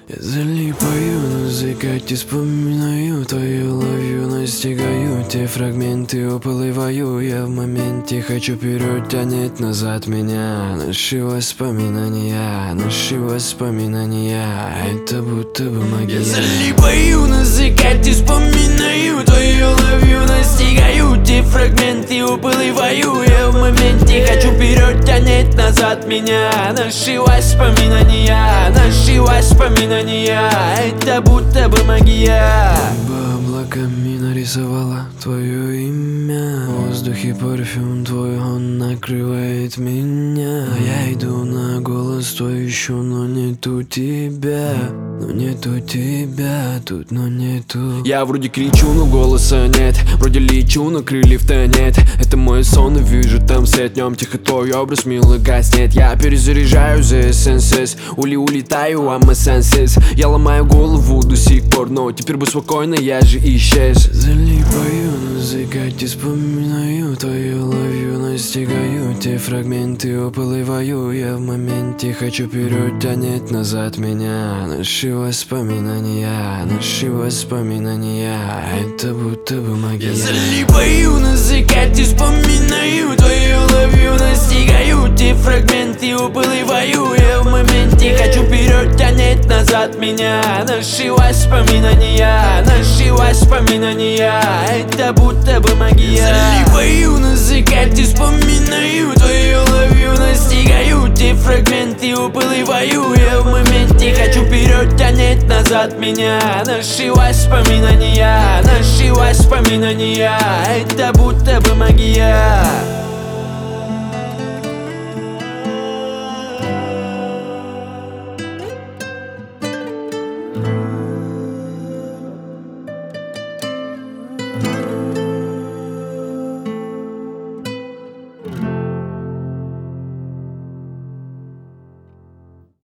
Я залипаю на закате, вспоминаю твою ловью, настигаю те фрагменты, уплываю я в моменте. Хочу вперед, тянет назад меня наши воспоминания, это будто бы магия. Я залипаю на закате, вспоминаю твою ловью, настигаю те фрагменты, уплываю я в моменте. Хочу вперед, тянет назад меня наши воспоминания, это будто бы магия. Небо облаками нарисовала твое имя, в воздухе парфюм твой, он накрывает меня. Я иду на голос твой ищу, но нету тебя, тут, но нету. Я вроде кричу, но голоса нет, вроде лечу, но крыльев-то нет. Это мой сон, и вижу там свет, днем тихо твой образ милый гаснет. Я перезаряжаю за СНС, улетаю, I'm a senses. Я ломаю голову до сих пор, но теперь бы спокойно, я же исчез. Залипаю на закате, вспоминаю твою ловью, настигаю те фрагменты, уплываю я в моменте. Хочу вперед, тянет назад меня наши воспоминания, это будто бы магия. Я залипаю на закате, вспоминаю твою ловью, настигаю те фрагменты, уплываю я в моменте. Хочу вперед, тянет назад меня наши воспоминания, это будто бы магия. Я залипаю на закате, вспоминаю твою ловью, настигаю те фрагменты, уплываю я в моменте. Хочу вперед, тянет назад меня наши воспоминания, это будто бы магия.